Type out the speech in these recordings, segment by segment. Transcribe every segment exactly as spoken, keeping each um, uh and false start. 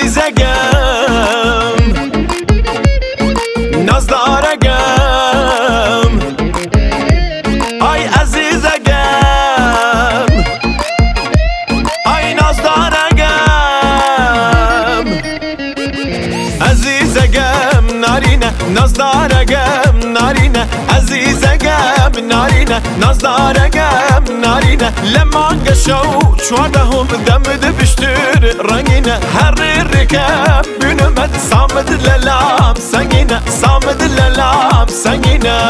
عزیزگم نازدارگم آی عزیزگم آی نازدارگم عزیزگم نارینه نازدارگم نارینه عزیزگم نارینه نازدارگم نارینه لمان شو چواردهم دمد بشتر رنگینه هر رکب بینمد سامد للام سنگینه سامد للام سنگینه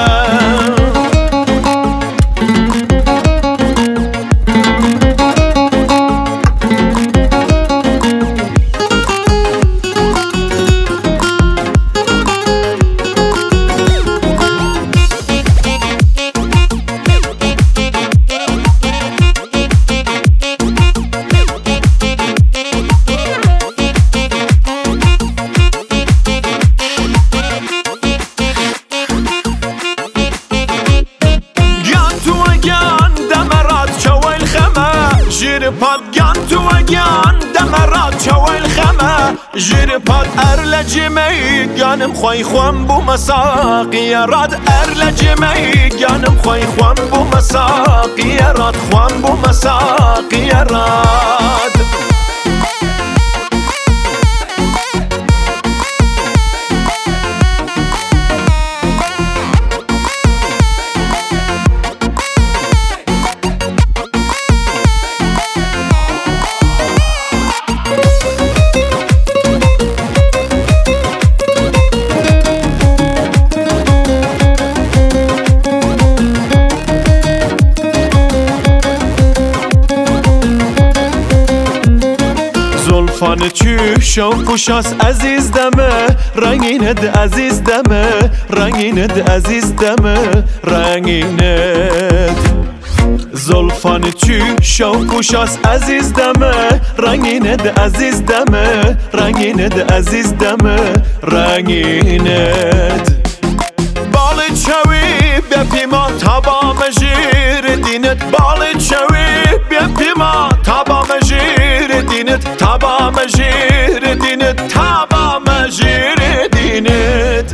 پاد گان تو گان دمرات چوال خما جیر پاد ارل جمی گانم خوای خوام بو مساقی راد ارل جمی گانم خوای خوام بو مساقی راد خوام بو مساقی راد زلفان چوش و خوشاس عزیز دمه رنگینت عزیز دمه رنگینت عزیز دمه رنگینت زلفان چوش و خوشاس عزیز دمه رنگینت عزیز دمه رنگینت عزیز دمه رنگینت بال چوی بپیما تابا مجیر دینت بال چوی بپیما تابا مجیر دینت تابا مجیر دینت تابا مجیر دینت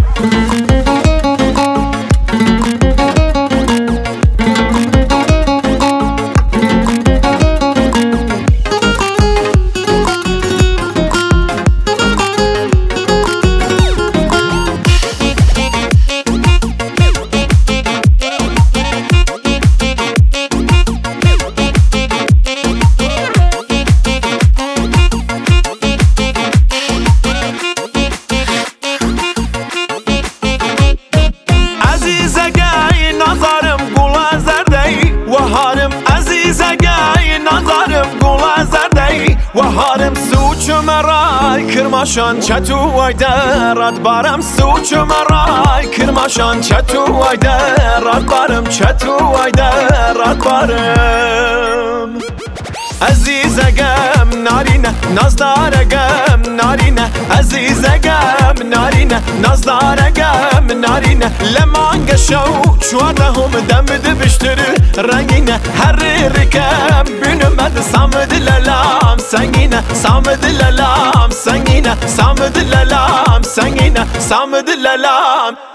وهارم سوچ مرای کرماشان چتو وایدرات بارم سوچ مرای کرماشان چتو وایدرات بارم چتو وایدرات بارم عزیزگم نارینه نازدارگم نارینه عزیزگم نارینه نازدارگم نارینه لمان شو چواردهم دمد بشتر رنگینه هر رکب بینمد سامد للام سنگینه سامد للام سنگینه سامد للام سنگینه سامد للام